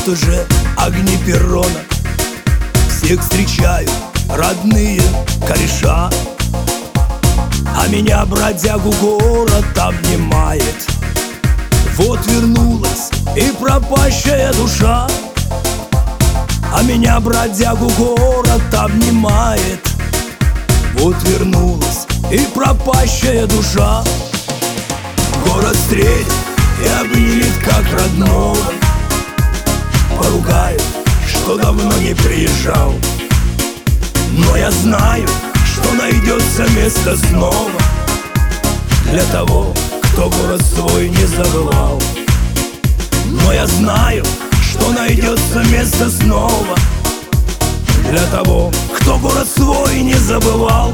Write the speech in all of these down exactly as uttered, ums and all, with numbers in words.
уже огни перрона, всех встречают родные кореша, а меня бродягу город обнимает. Вот вернулась и пропащая душа, а меня бродягу город обнимает. Вот вернулась и пропащая душа. Город встретит и обнимет как родного, поругает, что давно не приезжал. Но я знаю, что найдется место снова для того, кто город свой не забывал. Но я знаю, что найдется место снова для того, кто город свой не забывал.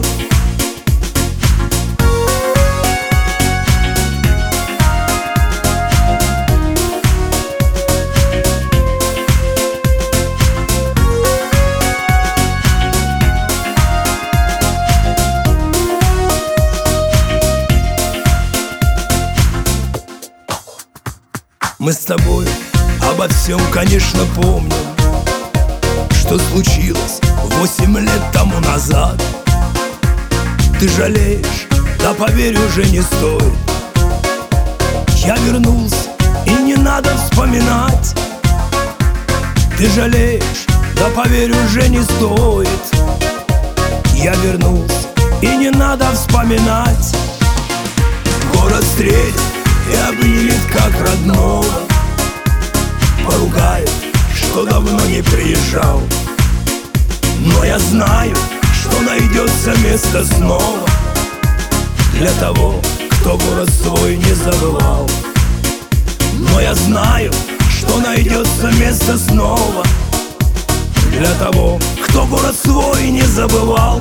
Мы с тобой обо всем, конечно, помним, что случилось восемь лет тому назад. Ты жалеешь, да поверь, уже не стоит. Я вернулся, и не надо вспоминать. Ты жалеешь, да поверь, уже не стоит. Я вернулся, и не надо вспоминать. Город встретит и обнимет как родного, поругает, что давно не приезжал. Но я знаю, что найдется место снова для того, кто город свой не забывал. Но я знаю, что найдется место снова для того, кто город свой не забывал.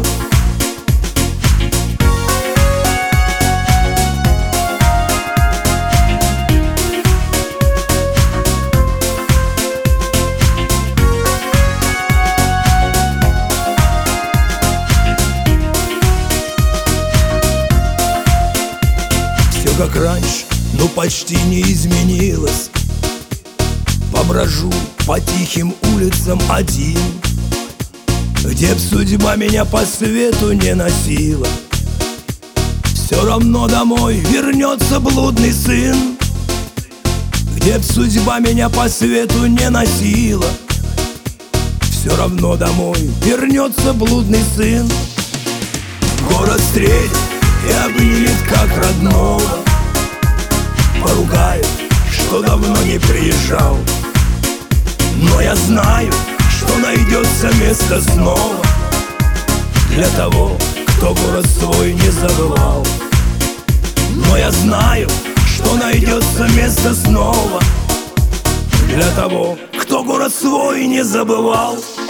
Как раньше, но почти не изменилось. Поброжу по тихим улицам один, где б судьба меня по свету не носила. Все равно домой вернется блудный сын, где б судьба меня по свету не носила. Все равно домой вернется блудный сын. Город встретит и обнимет как родного, поругает, что давно не приезжал. Но я знаю, что найдется место снова для того, кто город свой не забывал. Но я знаю, что найдется место снова для того, кто город свой не забывал.